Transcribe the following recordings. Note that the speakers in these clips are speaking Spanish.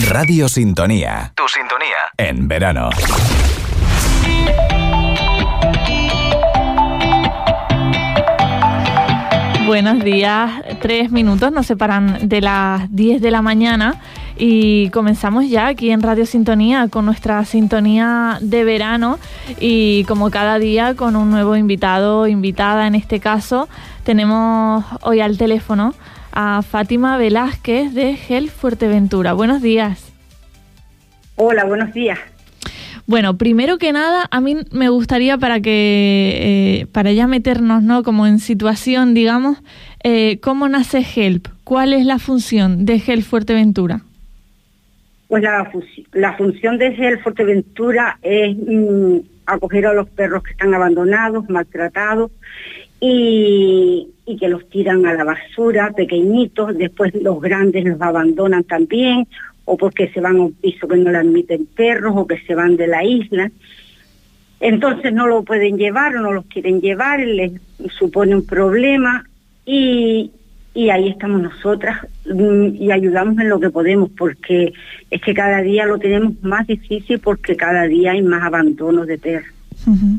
Radio Sintonía. Tu sintonía. En verano. Buenos días, 3 minutos nos separan de las 10 de la mañana y comenzamos ya aquí en Radio Sintonía con nuestra sintonía de verano y como cada día con un nuevo invitado o invitada. En este caso tenemos hoy al teléfono a Fátima Velázquez de Help Fuerteventura. Buenos días. Hola, buenos días. Bueno, primero que nada, a mí me gustaría para ya meternos, ¿no?, como en situación, digamos, ¿cómo nace Help? ¿Cuál es la función de Help Fuerteventura? Pues la función de Help Fuerteventura es acoger a los perros que están abandonados, maltratados y que los tiran a la basura, pequeñitos, después los grandes los abandonan también, o porque se van a un piso que no le admiten perros, o que se van de la isla. Entonces no lo pueden llevar o no los quieren llevar, les supone un problema y ahí estamos nosotras y ayudamos en lo que podemos, porque es que cada día lo tenemos más difícil porque cada día hay más abandonos de perros. Uh-huh.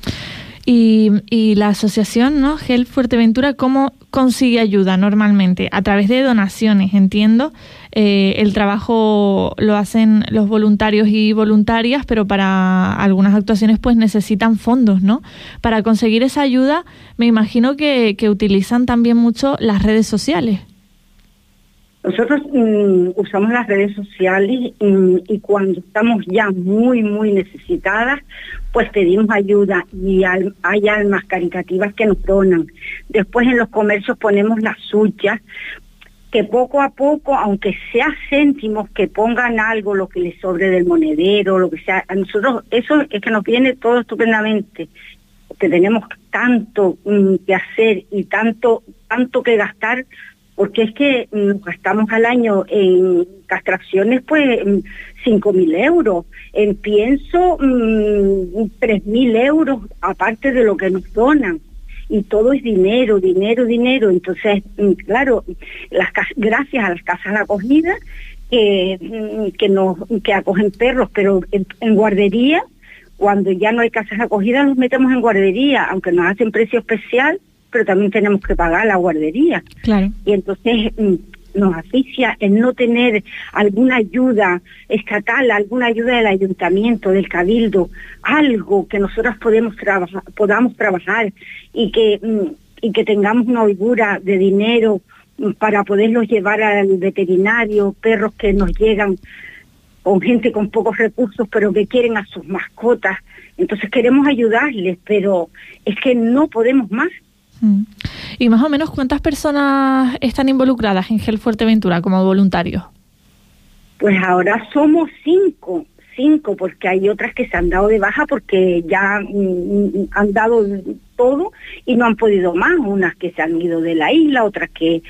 Y la asociación, ¿no?, Help Fuerteventura, ¿cómo consigue ayuda normalmente? A través de donaciones, entiendo. El trabajo lo hacen los voluntarios y voluntarias, pero para algunas actuaciones pues necesitan fondos, ¿no? Para conseguir esa ayuda, me imagino que utilizan también mucho las redes sociales. Nosotros usamos las redes sociales y cuando estamos ya muy, muy necesitadas, pues pedimos ayuda y hay almas caritativas que nos donan. Después en los comercios ponemos las suyas, que poco a poco, aunque sea céntimos, que pongan algo, lo que les sobre del monedero, lo que sea. A nosotros eso es que nos viene todo estupendamente, porque tenemos tanto que hacer y tanto que gastar, porque es que gastamos al año en castraciones pues 5.000 euros, en pienso 3.000 euros, aparte de lo que nos donan. Y todo es dinero. Entonces, claro, gracias a las casas de acogida que acogen perros, pero en guardería, cuando ya no hay casas de acogida, los metemos en guardería, aunque nos hacen precio especial, pero también tenemos que pagar la guardería. Claro. Y entonces nos asfixia el no tener alguna ayuda estatal, alguna ayuda del ayuntamiento, del cabildo, algo que nosotros podamos trabajar y que tengamos una holgura de dinero para poderlos llevar al veterinario, perros que nos llegan con gente con pocos recursos pero que quieren a sus mascotas. Entonces queremos ayudarles, pero es que no podemos más. ¿Y más o menos cuántas personas están involucradas en Help Fuerteventura como voluntarios? Pues ahora somos 5, porque hay otras que se han dado de baja porque ya han dado todo y no han podido más, unas que se han ido de la isla, otras que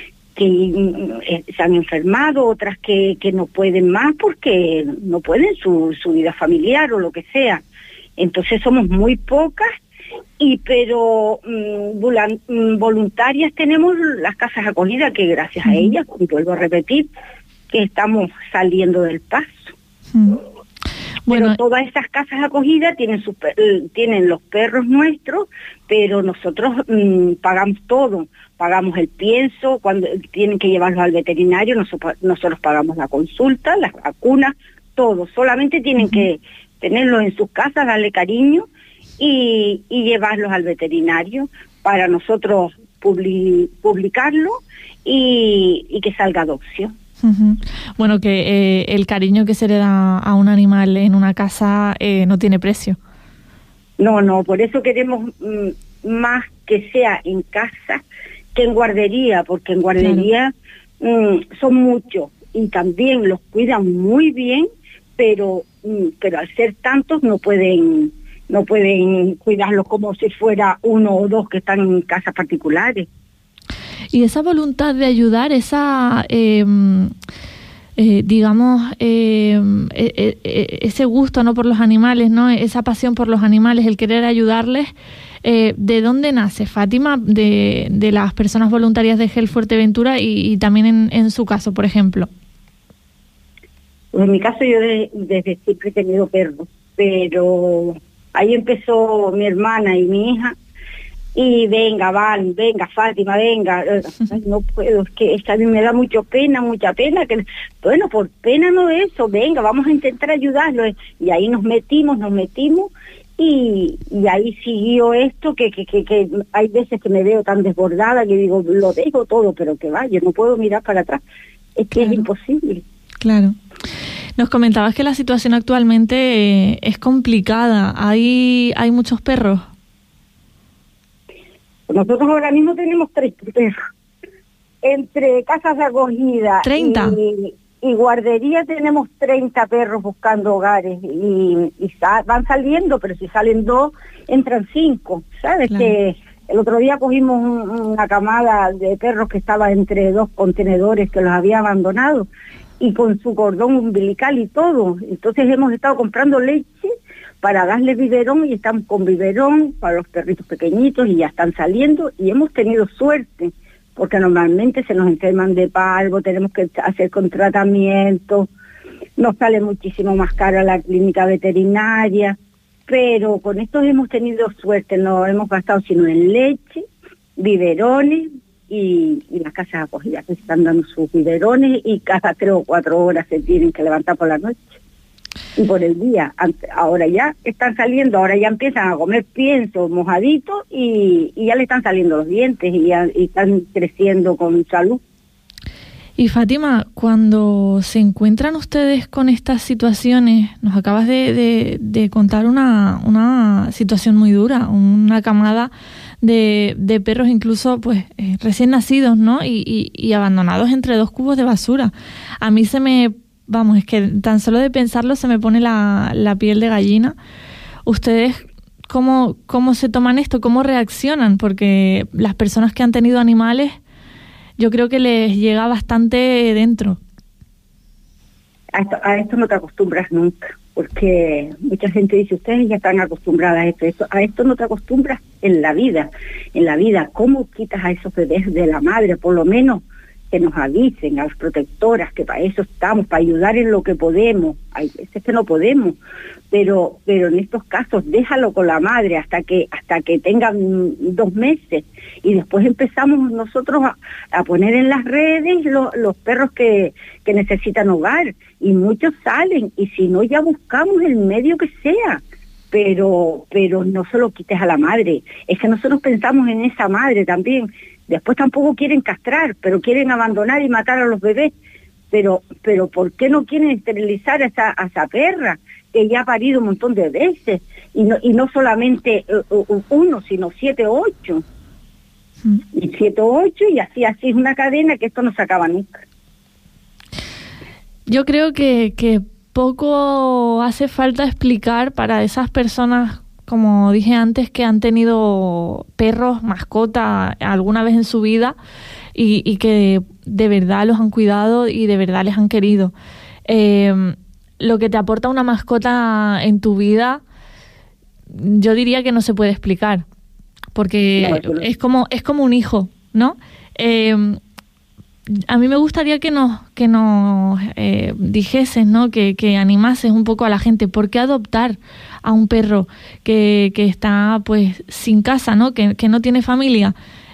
se han enfermado, otras que no pueden más porque no pueden su vida familiar o lo que sea. Entonces somos muy pocas. Pero voluntarias tenemos las casas de acogida, que gracias a ellas, vuelvo a repetir, que estamos saliendo del paso. Bueno, pero todas esas casas de acogida tienen los perros nuestros, pero nosotros pagamos todo, pagamos el pienso, cuando tienen que llevarlos al veterinario, nosotros pagamos la consulta, las vacunas, todo, solamente tienen que tenerlos en sus casas, darle cariño y llevarlos al veterinario para nosotros publicarlo y que salga adopción. Uh-huh. Bueno, que el cariño que se le da a un animal en una casa no tiene precio. No, por eso queremos más que sea en casa que en guardería, porque en guardería son muchos y también los cuidan muy bien, pero al ser tantos no pueden cuidarlos como si fuera uno o dos que están en casas particulares. Y esa voluntad de ayudar, esa, ese gusto, ¿no?, por los animales, ¿no?, esa pasión por los animales, el querer ayudarles, ¿de dónde nace, Fátima? De las personas voluntarias de Help Fuerteventura y también en su caso, por ejemplo. Pues en mi caso yo desde siempre he tenido perros, pero ahí empezó mi hermana y mi hija, y venga Fátima, venga, ay, no puedo, es que a mí me da mucha pena, que bueno, por pena no eso, venga, vamos a intentar ayudarlo, y ahí nos metimos, y ahí siguió esto, que hay veces que me veo tan desbordada que digo, lo dejo todo, pero que vaya, no puedo mirar para atrás, es que es imposible. Claro. Nos comentabas que la situación actualmente es complicada, hay muchos perros. Nosotros ahora mismo tenemos 3 perros. Entre casas de acogida 30. Y guardería tenemos 30 perros buscando hogares. Y van saliendo, pero si salen 2, entran 5. ¿Sabes? Claro. Que el otro día cogimos una camada de perros que estaba entre 2 contenedores que los había abandonado, y con su cordón umbilical y todo. Entonces hemos estado comprando leche para darle biberón, y estamos con biberón para los perritos pequeñitos y ya están saliendo, y hemos tenido suerte, porque normalmente se nos enferman de parvo, tenemos que hacer con tratamiento, nos sale muchísimo más cara la clínica veterinaria, pero con estos hemos tenido suerte, no hemos gastado sino en leche, biberones y las casas acogidas que están dando sus biberones, y cada 3 o 4 horas se tienen que levantar por la noche. Y por el día, ahora ya están saliendo, ahora ya empiezan a comer pienso mojadito, y ya le están saliendo los dientes, y están creciendo con salud. Y Fátima, cuando se encuentran ustedes con estas situaciones, nos acabas de contar una situación muy dura, una camada de perros incluso pues recién nacidos, ¿no? Y abandonados entre 2 cubos de basura. A mí es que tan solo de pensarlo se me pone la piel de gallina. ¿Ustedes cómo se toman esto? ¿Cómo reaccionan? Porque las personas que han tenido animales, yo creo que les llega bastante dentro. A esto no te acostumbras nunca, porque mucha gente dice, ustedes ya están acostumbradas a esto no te acostumbras en la vida. ¿Cómo quitas a esos bebés de la madre? Por lo menos que nos avisen a las protectoras, que para eso estamos, para ayudar en lo que podemos. Hay veces que no podemos, pero en estos casos déjalo con la madre hasta que tengan 2 meses, y después empezamos nosotros a poner en las redes los perros que necesitan hogar, y muchos salen, y si no ya buscamos el medio que sea, pero no solo quites a la madre, es que nosotros pensamos en esa madre también. Después tampoco quieren castrar, pero quieren abandonar y matar a los bebés. Pero ¿por qué no quieren esterilizar a esa perra que ya ha parido un montón de veces? Y no solamente 1, sino 7 o 8. Y 7 o 8, y así es una cadena que esto no se acaba nunca. Yo creo que poco hace falta explicar para esas personas, como dije antes, que han tenido perros, mascota alguna vez en su vida, y que de verdad los han cuidado y de verdad les han querido. Lo que te aporta una mascota en tu vida, yo diría que no se puede explicar, porque es como un hijo, ¿no? A mí me gustaría que nos dijeses, ¿no? Que animases un poco a la gente. ¿Por qué adoptar a un perro que está pues sin casa, ¿no? Que no tiene familia?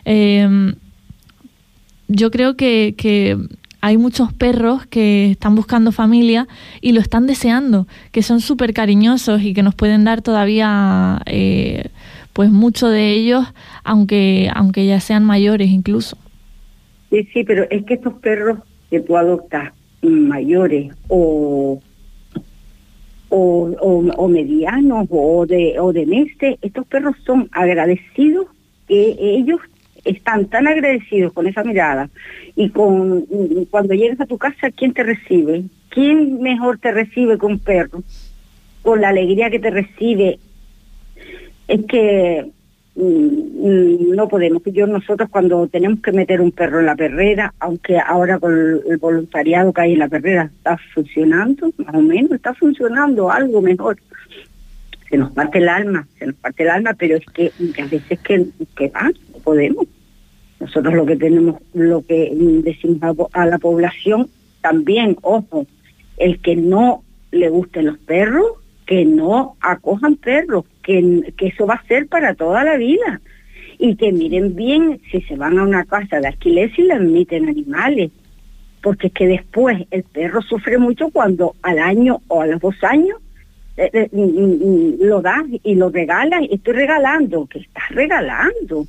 Yo creo que hay muchos perros que están buscando familia y lo están deseando, que son súper cariñosos y que nos pueden dar todavía pues mucho de ellos, aunque ya sean mayores incluso. Sí, pero es que estos perros que tú adoptas mayores o medianos o de meses, estos perros son agradecidos, que ellos están tan agradecidos con esa mirada, y cuando llegas a tu casa, ¿quién te recibe? ¿Quién mejor te recibe que un perro? Con la alegría que te recibe. Es que no podemos. Nosotros cuando tenemos que meter un perro en la perrera, aunque ahora con el voluntariado que hay en la perrera está funcionando, más o menos está funcionando algo mejor, se nos parte el alma, pero es que a veces que no podemos. Nosotros lo que decimos a la población también, ojo, el que no le gusten los perros, que no acojan perros, que eso va a ser para toda la vida. Y que miren bien si se van a una casa de alquiler si le admiten animales. Porque es que después el perro sufre mucho cuando al año o a los 2 años lo das y lo regalas. Estoy regalando, que estás regalando.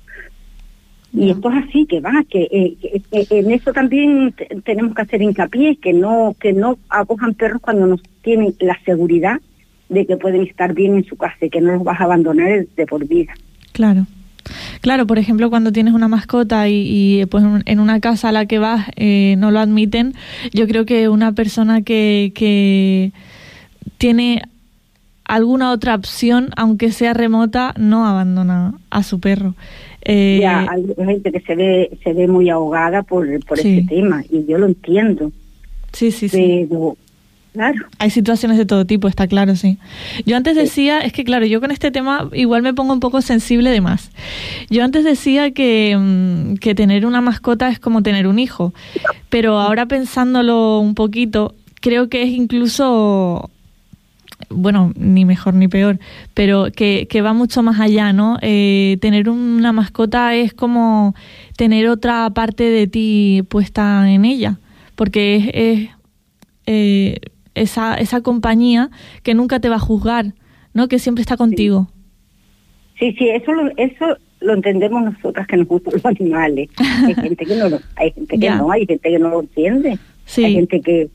Y esto es así, que en eso también tenemos que hacer hincapié, que no acojan perros cuando no tienen la seguridad de que pueden estar bien en su casa y que no los vas a abandonar de por vida. Claro. Claro, por ejemplo, cuando tienes una mascota y pues en una casa a la que vas no lo admiten, yo creo que una persona que tiene alguna otra opción, aunque sea remota, no abandona a su perro. Ya, hay gente que se ve muy ahogada por sí. ese tema, y yo lo entiendo. Sí. Pero, claro. Hay situaciones de todo tipo, está claro, sí. Yo antes decía, es que claro, yo con este tema igual me pongo un poco sensible de más. Yo antes decía que tener una mascota es como tener un hijo, pero ahora pensándolo un poquito, creo que es incluso, bueno, ni mejor ni peor, pero que va mucho más allá, ¿no? Tener una mascota es como tener otra parte de ti puesta en ella, porque es esa compañía que nunca te va a juzgar, ¿no? Que siempre está contigo. Sí, eso lo entendemos nosotras que nos gustan los animales. Hay gente que no, hay gente que no, hay gente que no lo entiende. Sí. Hay gente que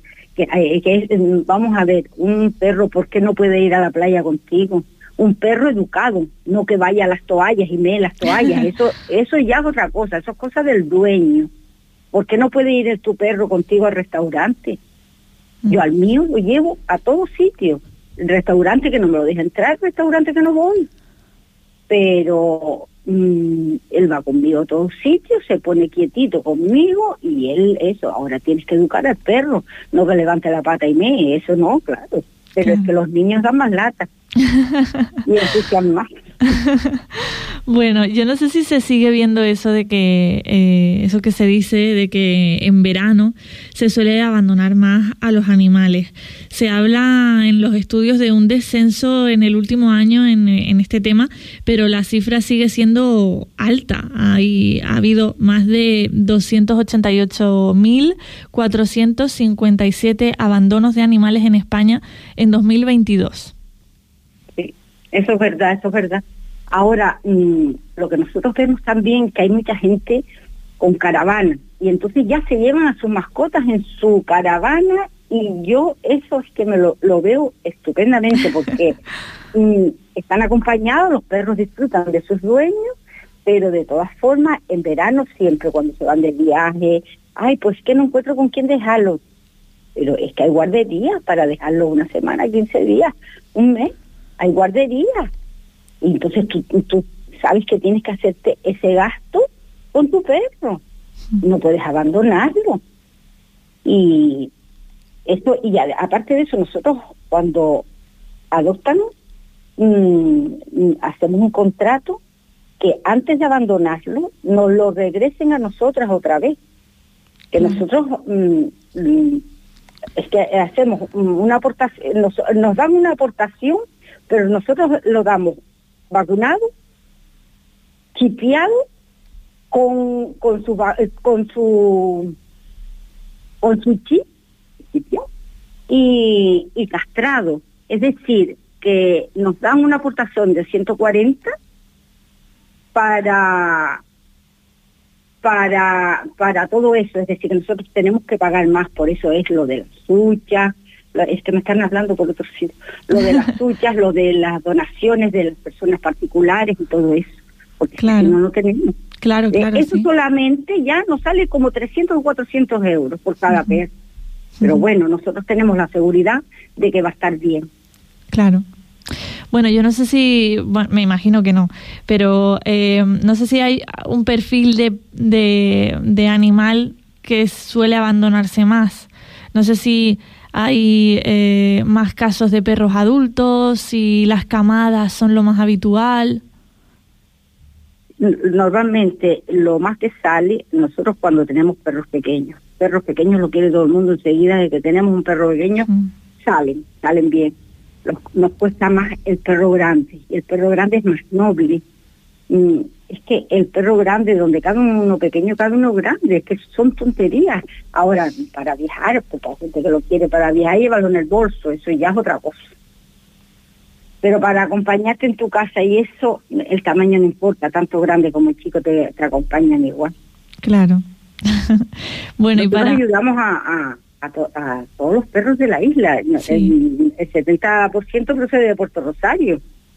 vamos a ver, un perro, ¿por qué no puede ir a la playa contigo? Un perro educado, no que vaya a las toallas y mee las toallas. Eso ya es otra cosa, eso es cosa del dueño. ¿Por qué no puede ir tu perro contigo al restaurante? Yo al mío lo llevo a todos sitios. El restaurante que no me lo deja entrar, el restaurante que no voy. Pero él va conmigo a todos sitios, se pone quietito conmigo y él, ahora tienes que educar al perro, no que levante la pata y mee, eso no, claro. Pero es que los niños dan más lata y ensucian más. Bueno, yo no sé si se sigue viendo eso de que, eso que se dice de que en verano se suele abandonar más a los animales. Se habla en los estudios de un descenso en el último año en este tema, pero la cifra sigue siendo alta. Ha habido más de 288.457 abandonos de animales en España en 2022. Sí, eso es verdad. Ahora, lo que nosotros vemos también, que hay mucha gente con caravana, y entonces ya se llevan a sus mascotas en su caravana, y yo eso es que me lo veo estupendamente, porque están acompañados, los perros disfrutan de sus dueños, pero de todas formas, en verano siempre cuando se van de viaje, pues que no encuentro con quién dejarlo, pero es que hay guarderías para dejarlo 1 semana, 15 días, un mes, hay guarderías. Y entonces tú sabes que tienes que hacerte ese gasto con tu perro. No puedes abandonarlo. Y aparte de eso, nosotros cuando adoptan, hacemos un contrato que antes de abandonarlo, nos lo regresen a nosotras otra vez. Que nosotros, es que hacemos una aportación, nos dan una aportación, pero nosotros lo damos vacunado, chipeado, con su chip chipeado, y castrado. Es decir, que nos dan una aportación de 140 para todo eso. Es decir, que nosotros tenemos que pagar más, por eso es lo de las suchas. Es que me están hablando por otro sitio, lo de las suchas, lo de las donaciones de las personas particulares y todo eso, porque claro. Si no tenemos. Claro, eso sí. Solamente ya nos sale como 300 o 400 euros por cada perro, pero bueno, nosotros tenemos la seguridad de que va a estar bien. Claro. Bueno, yo no sé si, me imagino que no, pero no sé si hay un perfil de animal que suele abandonarse más. No sé si hay más casos de perros adultos, si las camadas son lo más habitual. Normalmente lo más que sale nosotros cuando tenemos perros pequeños, perros pequeños lo quiere todo el mundo enseguida, de que tenemos un perro pequeño, salen bien. Nos cuesta más el perro grande, y el perro grande es más noble. Es que el perro grande, donde cabe uno pequeño, cabe uno grande, es que son tonterías. Ahora, para viajar, porque hay gente que lo quiere para viajar, llévalo en el bolso, eso ya es otra cosa. Pero para acompañarte en tu casa, y eso, el tamaño no importa, tanto grande como el chico te acompañan igual. Claro. Bueno, nosotros y ayudamos a todos los perros de la isla. Sí. El 70% procede de Puerto Rosario.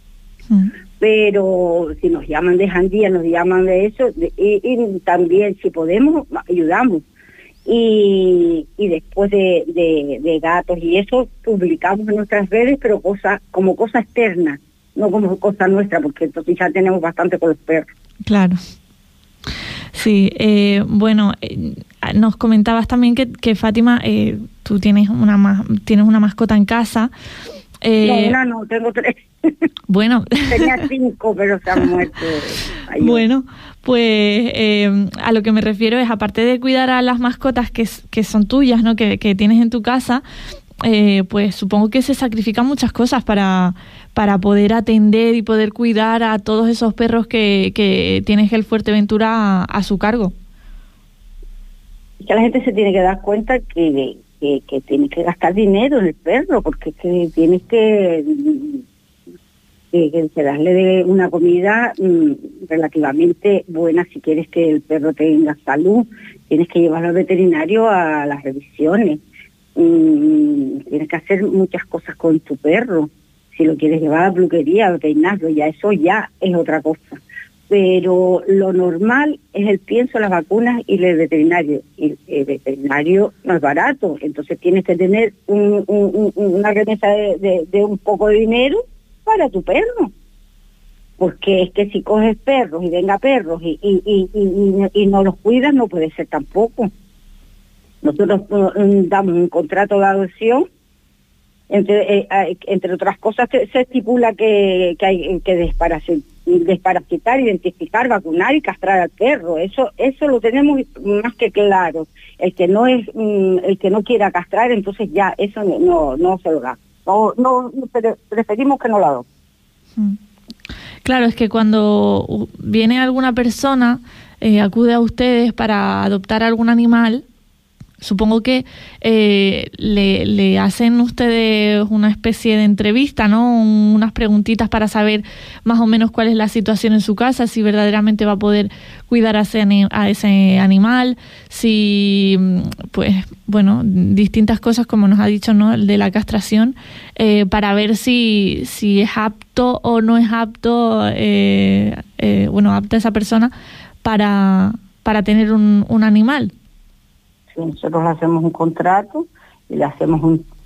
Pero si nos llaman de Jandía, nos llaman de eso, y también si podemos, ayudamos. Y después de gatos y eso, publicamos en nuestras redes, pero como cosa externa, no como cosa nuestra, porque entonces ya tenemos bastante con los perros. Claro. Sí, bueno, nos comentabas también que Fátima, tú tienes una mascota en casa. No, tengo 3. Bueno. Tenía 5, pero se han muerto. Bueno, pues a lo que me refiero es, aparte de cuidar a las mascotas que son tuyas, ¿no? Que tienes en tu casa, pues supongo que se sacrifican muchas cosas para poder atender y poder cuidar a todos esos perros que tiene Help Fuerteventura a su cargo. Que la gente se tiene que dar cuenta que tienes que gastar dinero en el perro, porque que tienes que darle de una comida relativamente buena. Si quieres que el perro tenga salud, tienes que llevarlo al veterinario a las revisiones. Tienes que hacer muchas cosas con tu perro. Si lo quieres llevar a la peluquería, a peinarlo, ya eso ya es otra cosa. Pero lo normal es el pienso, las vacunas y el veterinario. Y el veterinario no es barato, entonces tienes que tener una remesa de un poco de dinero para tu perro. Porque es que si coges perros y venga perros y no los cuidas, no puede ser tampoco. Nosotros damos un contrato de adopción, entre otras cosas se estipula que hay que desparasitar, identificar, vacunar y castrar al perro. Eso lo tenemos más que claro. El que no quiera castrar, entonces ya eso no se lo da. No, preferimos que no lo haga. Claro, es que cuando viene alguna persona, acude a ustedes para adoptar algún animal, supongo que le hacen ustedes una especie de entrevista, ¿no? Unas preguntitas para saber más o menos cuál es la situación en su casa, si verdaderamente va a poder cuidar a ese animal, si, pues, bueno, distintas cosas, como nos ha dicho, ¿no? El de la castración, para ver si es apto o no es apto, apta esa persona para tener un animal. Nosotros le hacemos un contrato y le hacemos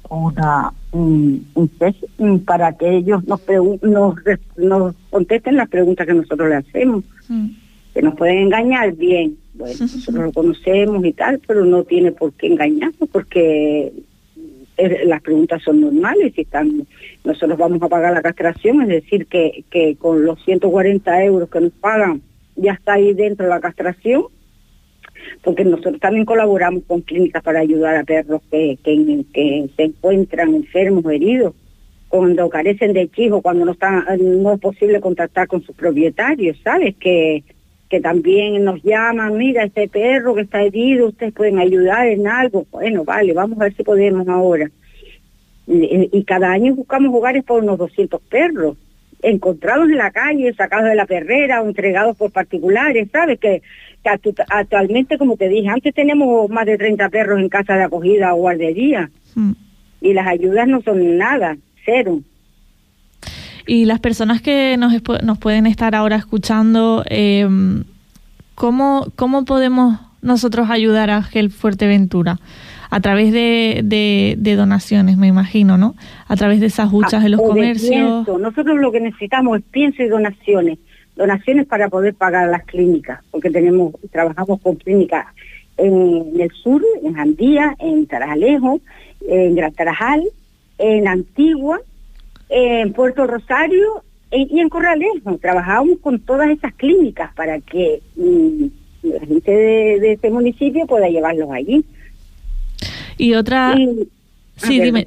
un test para que ellos nos contesten las preguntas que nosotros le hacemos. Que nos pueden engañar, bien, bueno, nosotros lo conocemos y tal, pero no tiene por qué engañarnos, porque las preguntas son normales. Y nosotros vamos a pagar la castración, es decir, que con los 140 euros que nos pagan ya está ahí dentro la castración, porque nosotros también colaboramos con clínicas para ayudar a perros que se encuentran enfermos o heridos, cuando carecen de hijos, cuando no es posible contactar con sus propietarios, ¿sabes? Que también nos llaman, mira, este perro que está herido, ustedes pueden ayudar en algo. Bueno, vale, vamos a ver si podemos ahora. Y cada año buscamos hogares por unos 200 perros, encontrados en la calle, sacados de la perrera o entregados por particulares, ¿sabes? Que actualmente, como te dije, antes tenemos más de 30 perros en casa de acogida o guardería, y las ayudas no son nada, 0. Y las personas que nos pueden estar ahora escuchando, ¿cómo podemos nosotros ayudar a Help Fuerteventura? A través de donaciones, me imagino, ¿no? A través de esas huchas de los comercios. Nosotros lo que necesitamos es pienso y donaciones. Donaciones para poder pagar las clínicas, porque trabajamos con clínicas en el sur, en Jandía, en Tarajalejo, en Gran Tarajal, en Antigua, en Puerto Rosario y en Corralejo. Trabajamos con todas esas clínicas para que la gente de este municipio pueda llevarlos allí. Y otra... Sí, dime.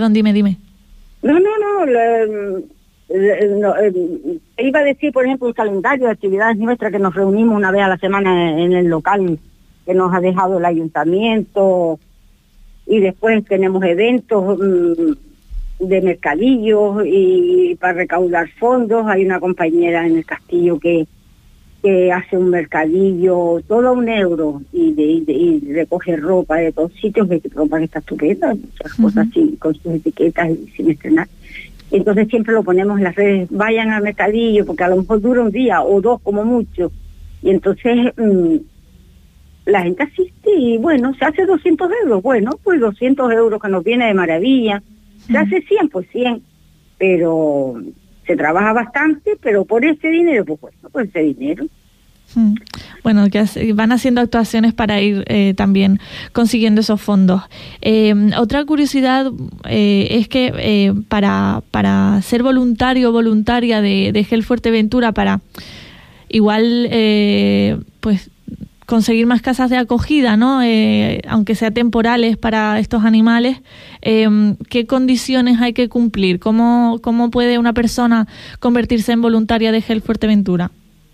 Iba a decir, por ejemplo, un calendario de actividades nuestras que nos reunimos una vez a la semana en el local que nos ha dejado el ayuntamiento, y después tenemos eventos de mercadillos y para recaudar fondos. Hay una compañera en el castillo que hace un mercadillo todo a €1 y recoge ropa de todos sitios, ropa que está estupenda, muchas cosas así, con sus etiquetas y sin estrenar. Entonces siempre lo ponemos en las redes, vayan al mercadillo, porque a lo mejor dura un día o 2 como mucho, y entonces la gente asiste y bueno, se hace 200 €, bueno, pues 200 € que nos viene de maravilla. Se hace 100, pues 100, pero se trabaja bastante, pero por ese dinero, pues bueno, por ese dinero. Bueno, que van haciendo actuaciones para ir también consiguiendo esos fondos. Otra curiosidad es que para ser voluntario o voluntaria de Help Fuerteventura, para igual pues conseguir más casas de acogida, ¿no? Aunque sea temporales para estos animales, ¿qué condiciones hay que cumplir? ¿Cómo puede una persona convertirse en voluntaria de Help Fuerteventura?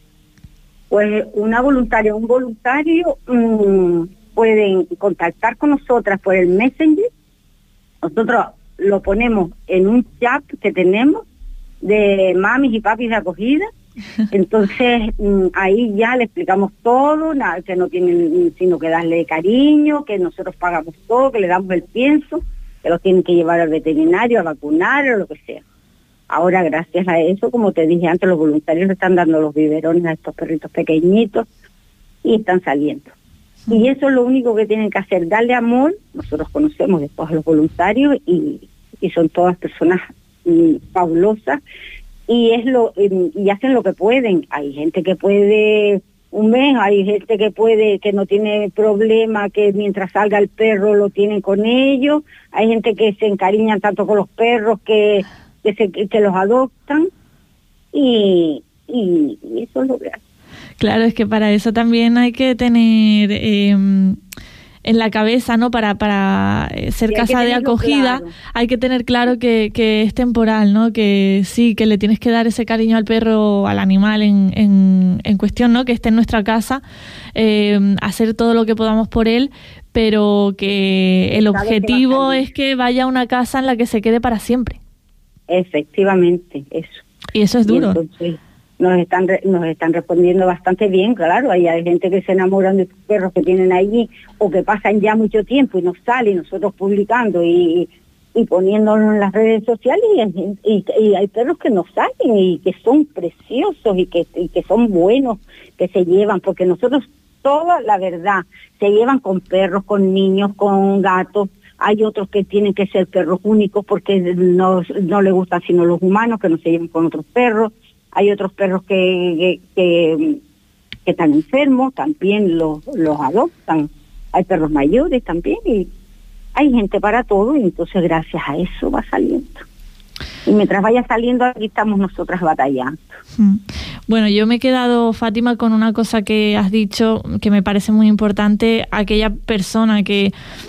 Pues un voluntario pueden contactar con nosotras por el Messenger. Nosotros lo ponemos en un chat que tenemos de mamis y papis de acogida. Entonces ahí ya le explicamos todo, nada, que no tienen sino que darle cariño, que nosotros pagamos todo, que le damos el pienso, que los tienen que llevar al veterinario a vacunar o lo que sea. Ahora, gracias a eso, como te dije antes, los voluntarios le están dando los biberones a estos perritos pequeñitos y están saliendo. Y eso es lo único que tienen que hacer, darle amor. Nosotros conocemos después a los voluntarios y son todas personas fabulosas, y hacen lo que pueden. Hay gente que puede un mes, hay gente que no tiene problema, que mientras salga el perro lo tienen con ellos, hay gente que se encariñan tanto con los perros que los adoptan, y eso es lo que hace. Claro, es que para eso también hay que tener en la cabeza, ¿no? Para ser casa de acogida, claro. Hay que tener claro que es temporal, ¿no? Que sí, que le tienes que dar ese cariño al perro, al animal en cuestión, ¿no? Que esté en nuestra casa, hacer todo lo que podamos por él, pero que el objetivo es que vaya a una casa en la que se quede para siempre. Efectivamente, eso. Y eso es duro. Entonces, nos están respondiendo bastante bien, claro. Hay gente que se enamoran de perros que tienen allí o que pasan ya mucho tiempo y nos salen, nosotros publicando y poniéndolo en las redes sociales, y hay perros que nos salen y que son preciosos y que son buenos, que se llevan, porque nosotros toda la verdad se llevan con perros, con niños, con gatos. Hay otros que tienen que ser perros únicos porque no les gustan sino los humanos, que no se llevan con otros perros. Hay otros perros que están enfermos, también los adoptan. Hay perros mayores también, y hay gente para todo, y entonces gracias a eso va saliendo. Y mientras vaya saliendo, aquí estamos nosotras batallando. Bueno, yo me he quedado, Fátima, con una cosa que has dicho que me parece muy importante. Aquella persona que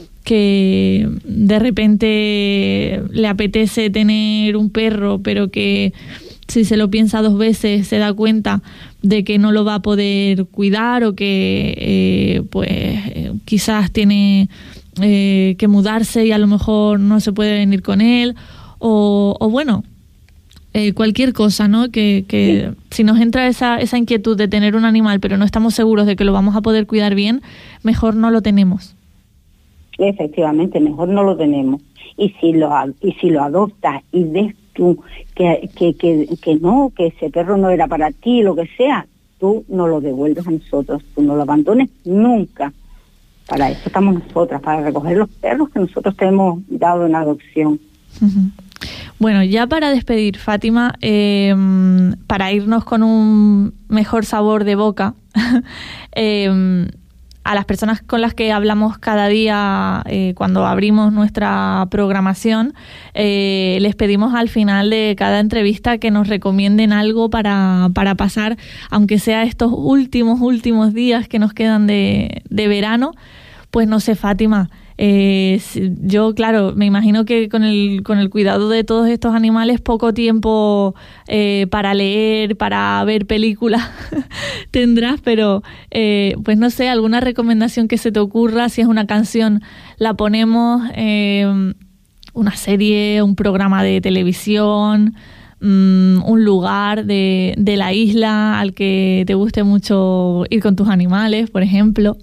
de repente le apetece tener un perro, pero que si se lo piensa 2 veces se da cuenta de que no lo va a poder cuidar, o que quizás tiene que mudarse y a lo mejor no se puede venir con él, o bueno, cualquier cosa, ¿no? Que si nos entra esa inquietud de tener un animal pero no estamos seguros de que lo vamos a poder cuidar bien, mejor no lo tenemos. Efectivamente, mejor no lo tenemos. Y si lo adoptas y ves tú que ese perro no era para ti, lo que sea, tú no lo devuelves a nosotros, tú no lo abandones nunca. Para eso estamos nosotras, para recoger los perros que nosotros te hemos dado en adopción. Uh-huh. Bueno, ya para despedir, Fátima, para irnos con un mejor sabor de boca, a las personas con las que hablamos cada día cuando abrimos nuestra programación, les pedimos al final de cada entrevista que nos recomienden algo para pasar, aunque sea estos últimos días que nos quedan de verano. Pues no sé, Fátima, Yo, claro, me imagino que con el cuidado de todos estos animales, poco tiempo para leer, para ver películas tendrás, pero pues no sé, alguna recomendación que se te ocurra, si es una canción, la ponemos, una serie, un programa de televisión, un lugar de la isla al que te guste mucho ir con tus animales, por ejemplo.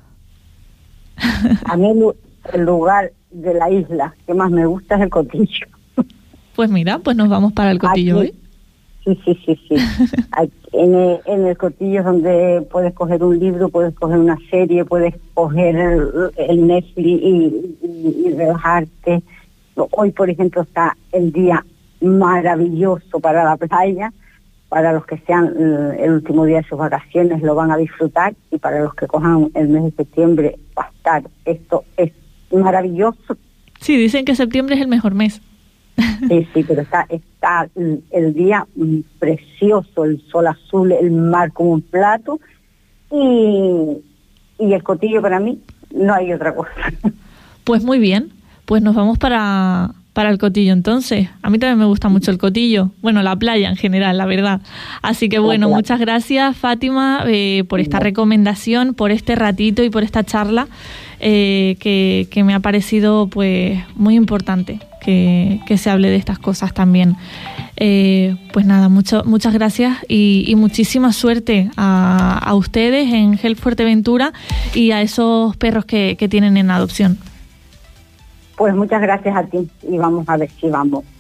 A mí el lugar de la isla que más me gusta es el Cotillo. Pues mira, pues nos vamos para el Cotillo hoy. Sí. En el Cotillo es donde puedes coger un libro, puedes coger una serie, puedes coger el Netflix y relajarte. Hoy, por ejemplo, está el día maravilloso para la playa. Para los que sean el último día de sus vacaciones lo van a disfrutar, y para los que cojan el mes de septiembre va a estar. Esto es maravilloso. Sí, dicen que septiembre es el mejor mes. Sí, pero está el día precioso, el sol azul, el mar como un plato, y el Cotillo para mí no hay otra cosa. Pues muy bien, pues nos vamos para el Cotillo entonces. A mí también me gusta mucho el Cotillo, bueno, la playa en general, la verdad. Así que bueno, muchas gracias, Fátima, por esta recomendación, por este ratito y por esta charla que me ha parecido pues muy importante que se hable de estas cosas también. Pues nada, muchas gracias y muchísima suerte a ustedes en Help Fuerteventura y a esos perros que tienen en adopción. Pues muchas gracias a ti, y vamos a ver si vamos